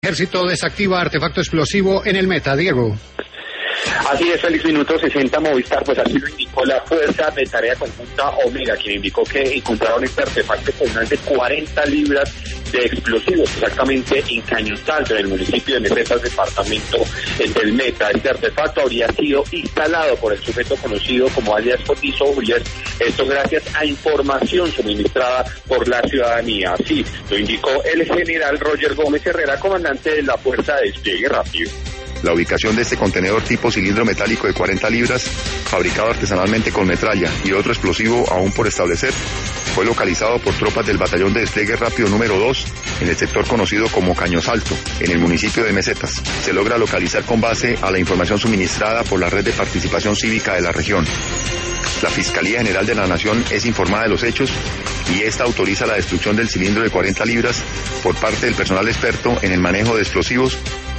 Ejército desactiva artefacto explosivo en el Meta. Diego. Así es, Félix, minuto 60 Movistar, pues así lo indicó la Fuerza de Tarea Conjunta Omega, quien indicó que encontraron este artefacto con más de 40 libras de explosivos, exactamente en Cañón Salto, en el municipio de Mesetas, departamento del Meta. Este artefacto habría sido instalado por el sujeto conocido como alias Cotizo Urias, esto gracias a información suministrada por la ciudadanía. Así lo indicó el general Roger Gómez Herrera, comandante de la Fuerza de Despliegue Rápido. La ubicación de este contenedor tipo cilindro metálico de 40 libras, fabricado artesanalmente con metralla y otro explosivo aún por establecer, fue localizado por tropas del Batallón de Despliegue Rápido número 2 en el sector conocido como Caños Alto, en el municipio de Mesetas. Se logra localizar con base a la información suministrada por la Red de Participación Cívica de la región. La Fiscalía General de la Nación es informada de los hechos y esta autoriza la destrucción del cilindro de 40 libras por parte del personal experto en el manejo de explosivos